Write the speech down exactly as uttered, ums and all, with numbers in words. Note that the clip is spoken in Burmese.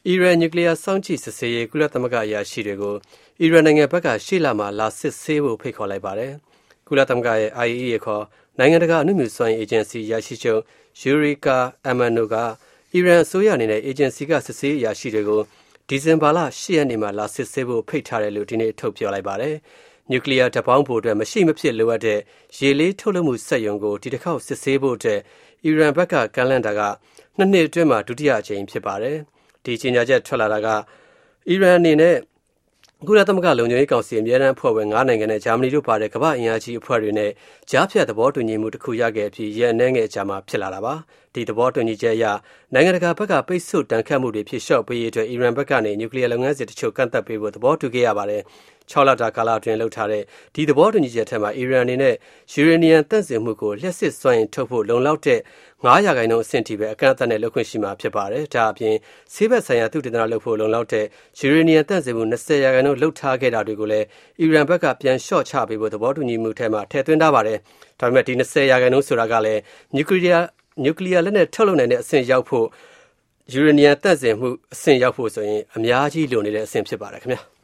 အီရန်နျူကလ িয়ার စောင့်ကြည့်စစ်ဆေးရေးကုလသမဂ္ဂအရာရှိတွေကိုအီရန်နိုင်ငံဘက်ကရှေ့လမှာလာစစ်ဆေးဖို့ဖိတ်ခေါ်လိုက်ပါတယ်။ကုလသမဂ္ဂရဲ့ အိုင်အေအီ ခေါ်နိုင်ငံတကာအနုမြူစွမ်းအင်အေဂျင်စီအရာရှိချုပ် Yurika Amano ကအီရန်အစိုးရအနေနဲ့အေဂျင်စီကစစ်ဆေးအရာရှိတွေကိုဒီဇင်ဘာလ၈ရက်နေ့မှာလာစစ်ဆေးဖို့ဖိတ်ထားတယ်လို့ဒီနေ့ထုတ်ပြောလိုက်ပါတယ်။နျူကလ িয়ার ဓာတ်ပေါင်းဖို့အတွက်မရှိမဖြစ်လိုအပ်တဲ့ရေလေးထုတ်လုပ်မှုစက်ရုံကိုဒီတစ်ခေါက်စစ်ဆေးဖို့အတွက်အီရန်ဘက်ကကမ်းလှမ်းတာကနှစ်နှစ်အတွင်းမှာဒုတိယအကြိမ်ဖြစ်ပါတယ်။ဒီကြေညာချက်ထွက်လာတာကအီရန်အနေနဲ့ကုလသမဂ္ဂလုံခြုံရေးကောင်စီအမြဲတမ်းအဖွဲ့ဝင်၅နိုင်ငံနဲ့ဂျာမနီတို့ပါတဲ့ကမ္ဘာ့အင်အားကြီးအဖွဲ့တွေနဲ့ကြားဖြတ်သဘောတူညီမှုတစ်ခုရခဲ့ပြီးရန်အနှဲငယ်အကြာမှာဖြစ်လာတာပါ။ဒီသဘောတူညီချက်အရနိုင်ငံတကာဘက်ကပိတ်ဆို့တန်ခတ်မှုတွေဖြစ်လျှော့ပေးရေးအတွက်အီရန်ဘက်ကနေနျူကလ িয়ার လုပ်ငန်းစဉ်တချို့ကန့်သတ်ပေးဖို့သဘောတူခဲ့ရပါတယ်။၆လတာကာလအတွင်းလှုပ်ထားတဲ့ဒီသဘောတူညီချက်ထဲမှာအီရန်အနေနဲ့ယူရေနီယံတန့်စင်မှုကိုလျှက်စစ်စွမ်းအင်ထုတ်ဖို့လုံလောက်တဲ့၅ရာခိုင်နှုန်းအဆင့်ထိပဲအကန့်အသတ်နဲ့လုပ်ခွင့်ရှိမှာဖြစ်ပါတယ်။ဒါအပြင်ဆေးဘက်ဆိုင်ရာသုတေသနလုပ်ဖို့လုံလောက်တဲ့ယူရေနီယံတန့်စင်မှု၂၀ရာခိုင်နှုန်းလှုပ်ထားခဲ့တာတွေကိုလည်းအီရန်ဘက်ကပြန်လျှော့ချပေးဖို့သဘောတူညီမှုထဲမှာထည့်သွင်းထားပါတယ်။ဒါပေမဲ့ဒီ၂၀ရာခိုင်နှုန်းဆိုတာကလည်းနျူကလ িয়ার နျူကလ িয়ার လက်နက်ထုတ်လုပ်နိုင်တဲ့အဆင့်ရောက်ဖို့ယူရေနီယံတန့်စင်မှုအဆင့်ရောက်ဖို့ဆိုရင်အများကြီးလိုနေတဲ့အဆင့်ဖြစ်ပါတယ်ခင်ဗျာ။